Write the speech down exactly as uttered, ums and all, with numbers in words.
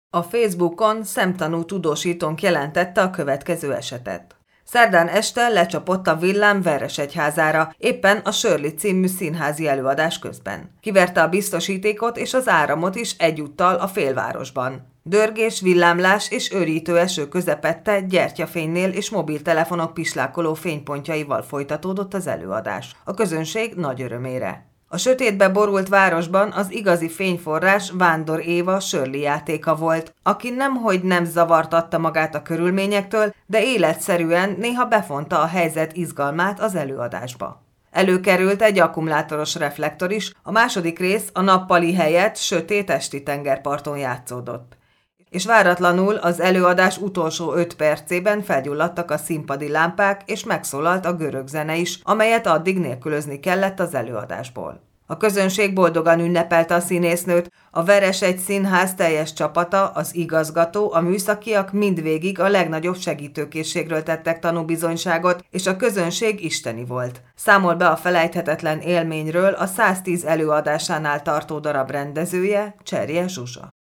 A Facebookon szemtanú tudósítónk jelentette a következő esetet. Szerdán este lecsapott a villám Veresegyházára, éppen a Shirley című színházi előadás közben. Kiverte a biztosítékot és az áramot is egyúttal a félvárosban. Dörgés, villámlás és őrítő eső közepette gyertyafénynél és mobiltelefonok pislákoló fénypontjaival folytatódott az előadás. A közönség nagy örömére. A sötétbe borult városban az igazi fényforrás Vándor Éva Shirley játéka volt, aki nemhogy nem zavartatta magát a körülményektől, de életszerűen néha befonta a helyzet izgalmát az előadásba. Előkerült egy akkumulátoros reflektor is, a második rész a nappali helyett sötét esti tengerparton játszódott. És váratlanul az előadás utolsó öt percében felgyulladtak a színpadi lámpák, és megszólalt a görög zene is, amelyet addig nélkülözni kellett az előadásból. A közönség boldogan ünnepelte a színésznőt, a Veresegy Színház teljes csapata, az igazgató, a műszakiak mindvégig a legnagyobb segítőkészségről tettek tanúbizonyságot, és a közönség isteni volt. Számol be a felejthetetlen élményről a száztíz előadásánál tartó darab rendezője, Cserje Zsuzsa.